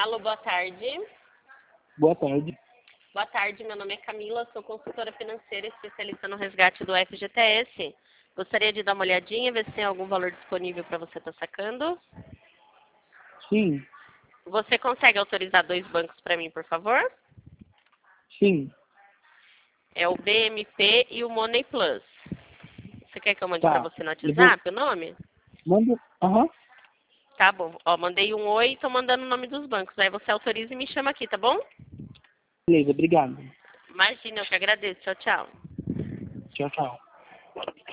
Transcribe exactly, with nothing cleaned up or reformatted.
Alô, boa tarde. Boa tarde. Boa tarde, meu nome é Camila, sou consultora financeira especialista no resgate do F G T S. Gostaria de dar uma olhadinha, ver se tem algum valor disponível para você estar sacando. Sim, Você consegue autorizar dois bancos para mim, por favor? sim. É o B M P e o Money Plus. Você quer que eu mande para Tá. você no Eu vou... WhatsApp o nome? Manda... Aham. Tá bom. Ó, mandei um oi e tô mandando o nome dos bancos. Aí você autoriza e me chama aqui, tá bom? Beleza, obrigado. Imagina, eu que agradeço. Tchau, tchau. Tchau, tchau.